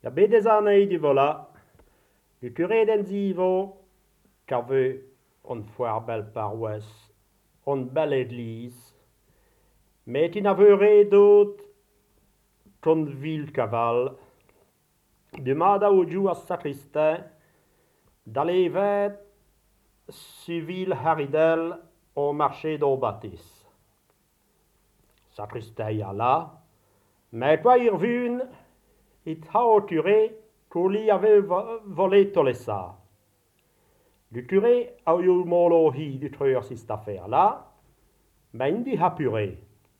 Il y a bien des années du voilà, du curé d'Enzivo, qui avait une foire belle paroisse, une belle église, mais il n'avait rien d'autre qu'une ville cavale. Du mandat au jour à sacristain, d'aller vers Civil Haridel au marché d'Au-Baptiste. Sacristain y a là, mais toi y revune, il t'a au curé qu'on lui avait volé tous les ça. Le curé a eu le molohi du trueur cette affaire-là, mais il dit apuré.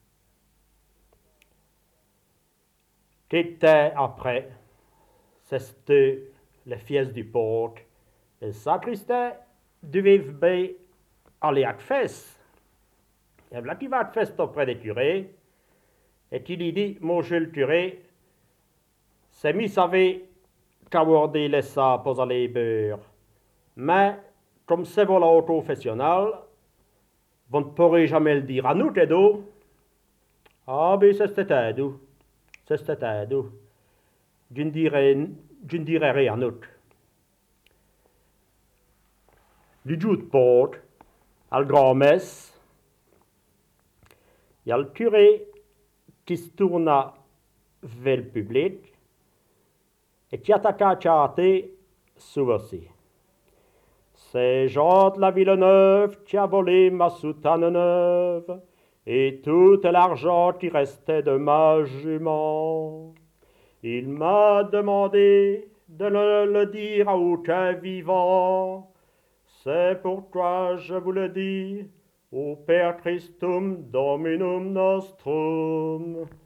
T'étais après, c'était les fies du port, le sacristain devait bien aller à la fesse. Et là qui va à la fesse auprès des curés, et il lui dit, monsieur le curé, c'est mis savez qu'aborder les ça pour aller beurre. Mais, comme c'est voilà professionnel, vous ne pourrez jamais le dire à nous, Tedo. Ah, ben, c'est c'était d'où. C'est c'était d'où. Je ne dirai rien d'autre. Du jour de porte, à la grand-messe, il y a le curé qui se tourna vers le public et qui attaqua à chanter ceci. C'est Jean de la Villeneuve qui a volé ma soutane neuve et tout l'argent qui restait de ma jument. Il m'a demandé de le dire à aucun vivant. C'est pourquoi je vous le dis, au Père Christum Dominum Nostrum.